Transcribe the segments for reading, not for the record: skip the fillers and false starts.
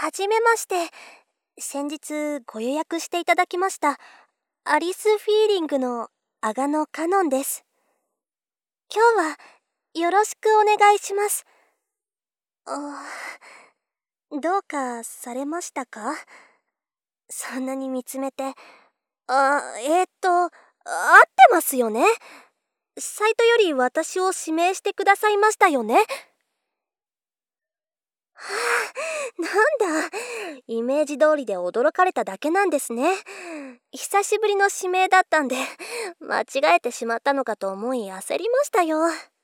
はじめまして。先日ご予約していただきましたアリスフィーリングのアガノカノンです。今日はよろしくお願いします。どうかされましたか？そんなに見つめて。合ってますよね？サイトより私を指名してくださいましたよね？なんだ、イメージ通りで驚かれただけなんですね。久しぶりの指名だったんで、間違えてしまったのかと思い焦りましたよ。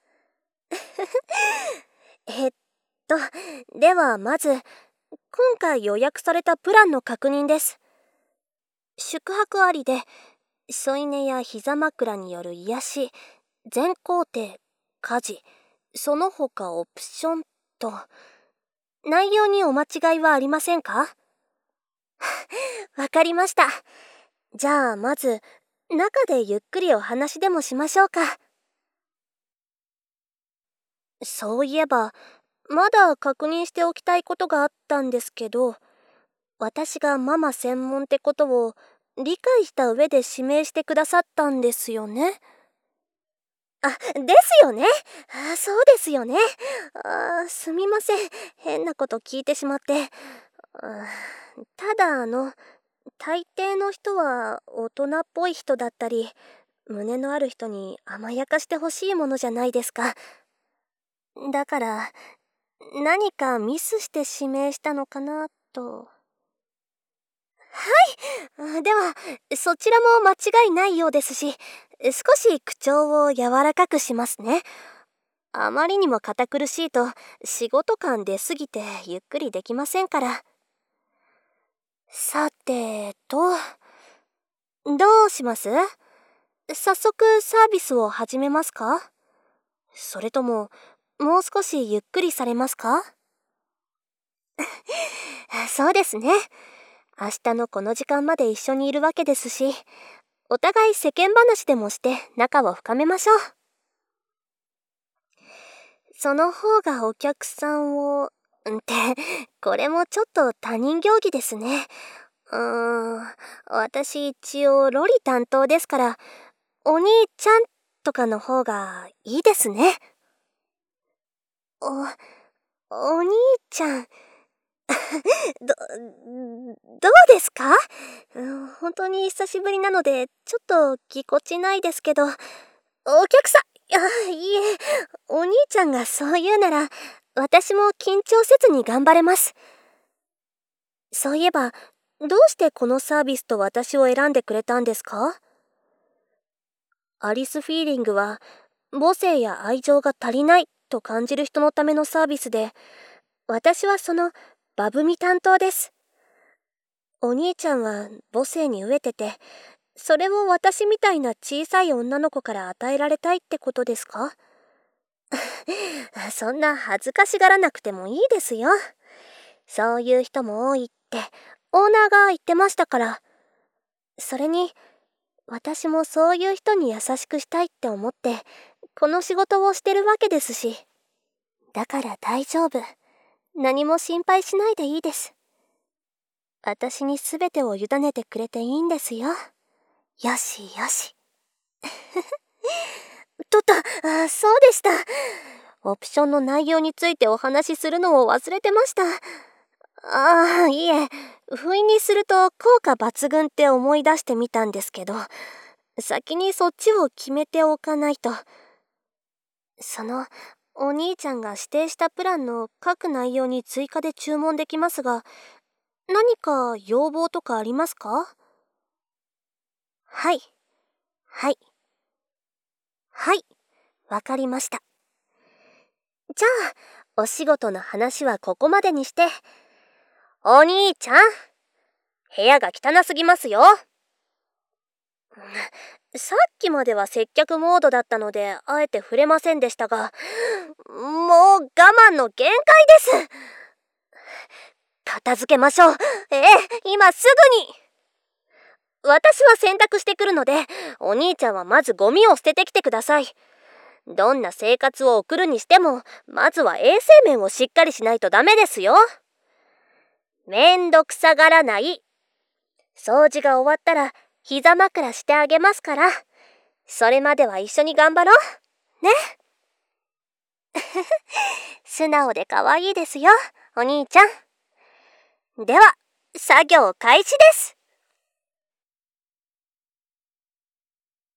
えっと、ではまず、今回予約されたプランの確認です。宿泊ありで、添い寝や膝枕による癒し、全工程、家事、その他オプションと、内容にお間違いはありませんか？わかりました。じゃあまず、中でゆっくりお話でもしましょうか。そういえば、まだ確認しておきたいことがあったんですけど、私がママ専門ってことを理解した上で指名してくださったんですよね？ですよね。そうですよね。すみません。変なこと聞いてしまって。ただ大抵の人は大人っぽい人だったり、胸のある人に甘やかしてほしいものじゃないですか。だから、何かミスして指名したのかなと。では、そちらも間違いないようですし、少し口調を柔らかくしますね。あまりにも堅苦しいと仕事感出すぎてゆっくりできませんから。さてと、どうします？早速サービスを始めますか？それとも、もう少しゆっくりされますか？そうですね。明日のこの時間まで一緒にいるわけですし、お互い世間話でもして仲を深めましょう。その方がお客さんを、これもちょっと他人行儀ですね。私一応ロリ担当ですから、お兄ちゃんとかの方がいいですね。お兄ちゃん、ど、どうですか？本当に久しぶりなので、ちょっとぎこちないですけど、お客さん、いいえ、お兄ちゃんがそう言うなら、私も緊張せずに頑張れます。そういえば、どうしてこのサービスと私を選んでくれたんですか？アリスフィーリングは、母性や愛情が足りないと感じる人のためのサービスで、私はそのバブミ担当です。お兄ちゃんは母性に飢えてて、それを私みたいな小さい女の子から与えられたいってことですか？そんな恥ずかしがらなくてもいいですよ。そういう人も多いってオーナーが言ってましたから。それに、私もそういう人に優しくしたいって思ってこの仕事をしてるわけですし。だから大丈夫。何も心配しないでいいです。私に全てを委ねてくれていいんですよ。よしよし。そうでした。オプションの内容についてお話しするのを忘れてました。いえ、不意にすると効果抜群って思い出してみたんですけど、先にそっちを決めておかないと。お兄ちゃんが指定したプランの各内容に追加で注文できますが、何か要望とかありますか？はい。はい。はい。わかりました。じゃあ、お仕事の話はここまでにして。お兄ちゃん、部屋が汚すぎますよ。さっきまでは接客モードだったので、あえて触れませんでしたが、もう我慢の限界です。片付けましょう。今すぐに。私は洗濯してくるので、お兄ちゃんはまずゴミを捨ててきてください。どんな生活を送るにしても、まずは衛生面をしっかりしないとダメですよ。 めんどくさがらない。掃除が終わったら膝枕してあげますから、それまでは一緒に頑張ろう。ね。素直で可愛いですよ、お兄ちゃん。では、作業開始です。